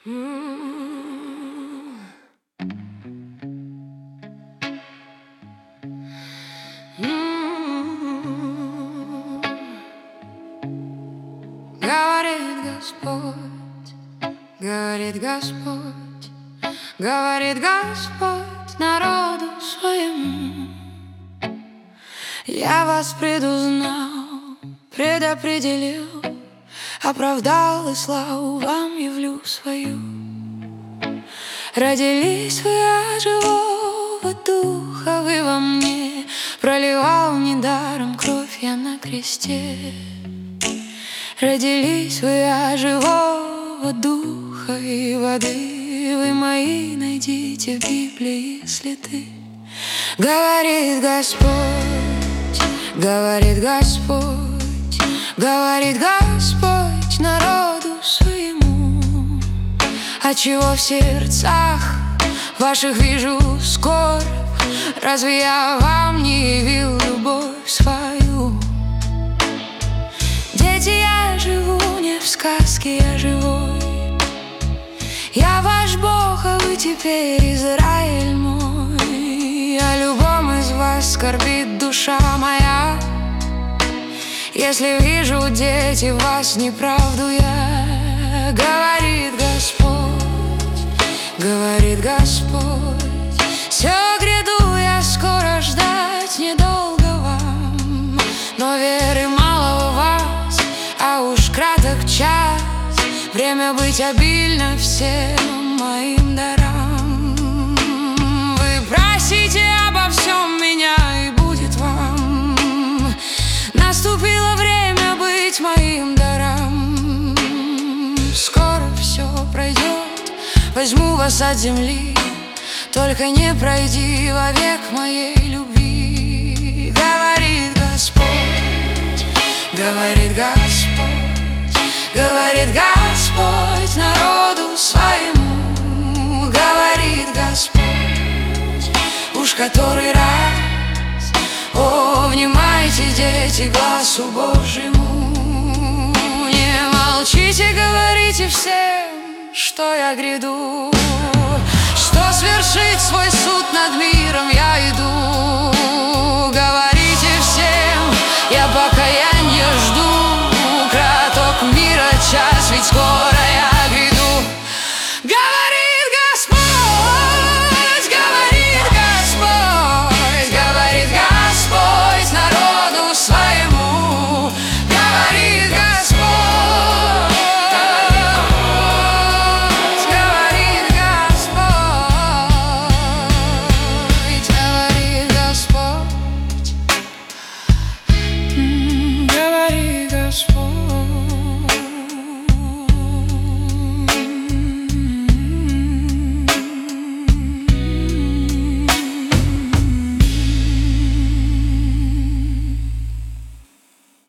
Говорит Господь, говорит Господь, говорит Господь народу своему: я вас предузнал, предопределил, оправдал и славу вам явлю свою. Родились вы от живого духа, вы во мне, проливал недаром кровь я на кресте. Родились вы от живого духа и воды, вы мои найдите в Библии следы. Говорит Господь, говорит Господь, говорит Господь народу своему: отчего в сердцах ваших вижу скорбь? Разве я вам не явил любовь свою? Дети, я живу не в сказке, я живой. Я ваш Бог, а вы теперь Израиль мой. О любом из вас скорбит душа моя, если вижу, дети, в вас неправду я. Говорит Господь, говорит Господь, все гряду я скоро, ждать недолго вам, но веры мало у вас, а уж краток час, время быть обильно всем моим дарам. Вы просите обо всем меня, и будет вам. Наступило время быть моим даром. Скоро все пройдет, возьму вас от земли, только не пройди вовек моей любви. Говорит Господь, говорит Господь, говорит Господь народу своему. Говорит Господь, уж который раз: о, внимайте, дети, глазу Божьему. Не молчите, говорите всем, что я гряду, что свершит свой суд над миром